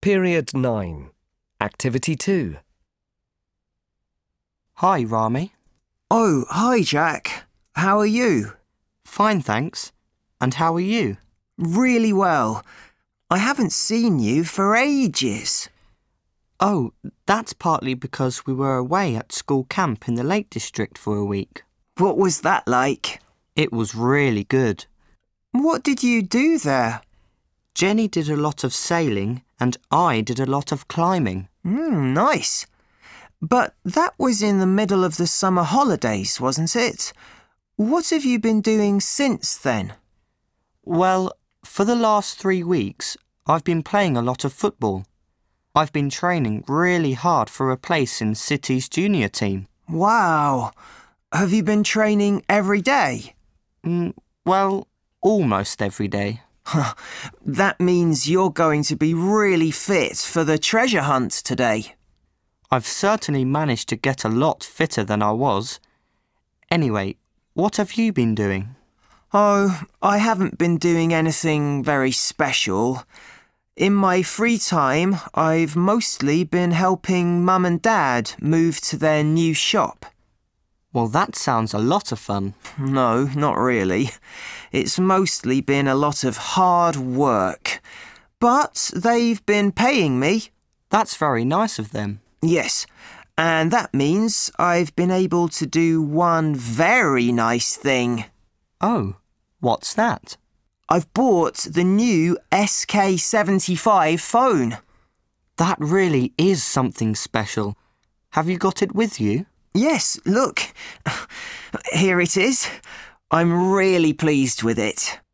Period 9. Activity 2. Hi, Rami. Oh, hi, Jack. How are you? Fine, thanks. And how are you? Really well. I haven't seen you for ages. Oh, that's partly because we were away at school camp in the Lake District for a week. What was that like? It was really good. What did you do there? Jenny did a lot of sailing and I did a lot of climbing. Nice. But that was in the middle of the summer holidays, wasn't it? What have you been doing since then? Well, for the last 3 weeks, I've been playing a lot of football. I've been training really hard for a place in City's junior team. Wow. Have you been training every day? Well, almost every day. That means you're going to be really fit for the treasure hunt today. I've certainly managed to get a lot fitter than I was. Anyway, what have you been doing? Oh, I haven't been doing anything very special. In my free time, I've mostly been helping Mum and Dad move to their new shop. Well, that sounds a lot of fun. No, not really. It's mostly been a lot of hard work. But they've been paying me. That's very nice of them. Yes, and that means I've been able to do one very nice thing. Oh, what's that? I've bought the new SK75 phone. That really is something special. Have you got it with you? Yes, look. Here it is. I'm really pleased with it.